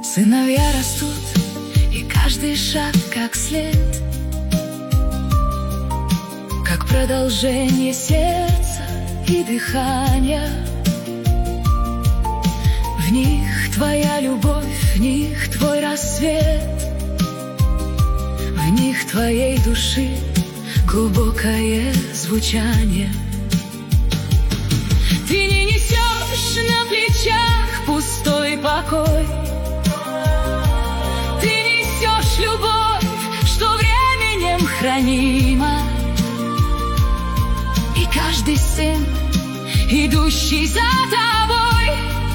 Сыновья растут, и каждый шаг как след, как продолжение сердца и дыхания. В них твоя любовь, в них твой рассвет, в них твоей души глубокое звучание. Ты не несешь на плечах пустой покой, ты несешь любовь, что временем хранима. И каждый сын, идущий за тобой,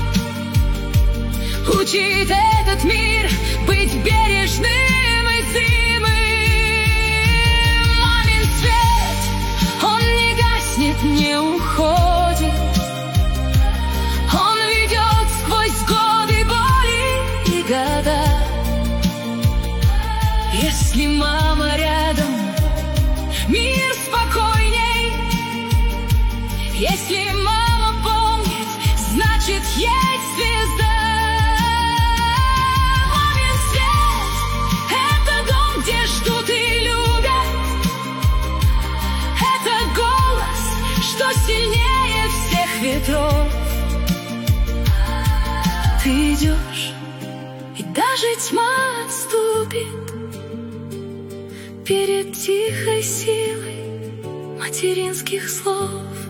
учит этот мир быть бережным и зримым. Мамин свет, он не гаснет, не уходит, он ведет сквозь годы боли и года. Если мама рядом, мир спокойней. Если мама помнит, значит есть звезда. Мамин свет — это дом, где ждут и любят, это голос, что сильнее всех ветров. Ты идешь, и даже тьма отступит перед тихой силой материнских слов.